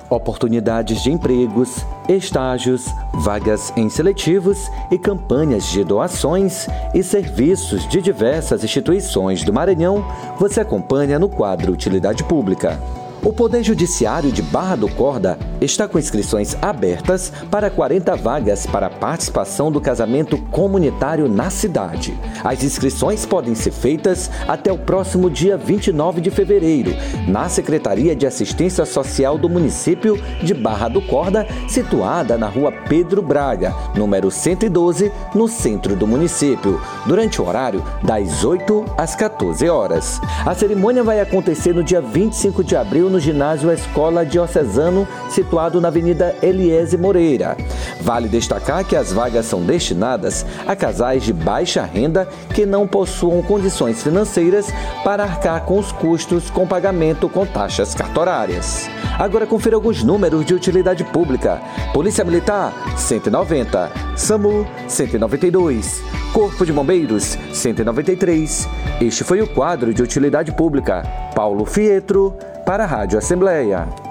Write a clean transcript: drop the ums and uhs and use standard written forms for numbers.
oportunidades de empregos, estágios, vagas em seletivos e campanhas de doações e serviços de diversas instituições do Maranhão, você acompanha no quadro Utilidade Pública. O Poder Judiciário de Barra do Corda está com inscrições abertas para 40 vagas para a participação do casamento comunitário na cidade. As inscrições podem ser feitas até o próximo dia 29 de fevereiro, na Secretaria de Assistência Social do município de Barra do Corda, situada na Rua Pedro Braga, número 112, no centro do município, durante o horário das 8 às 14 horas. A cerimônia vai acontecer no dia 25 de abril no ginásio Escola Diocesano, situado na Avenida Eliese Moreira. Vale destacar que as vagas são destinadas a casais de baixa renda que não possuam condições financeiras para arcar com os custos com pagamento com taxas cartorárias. Agora confira alguns números de utilidade pública. Polícia Militar, 190. SAMU, 192. Corpo de Bombeiros, 193. Este foi o quadro de utilidade pública. Paulo Fietro, para a Rádio Assembleia.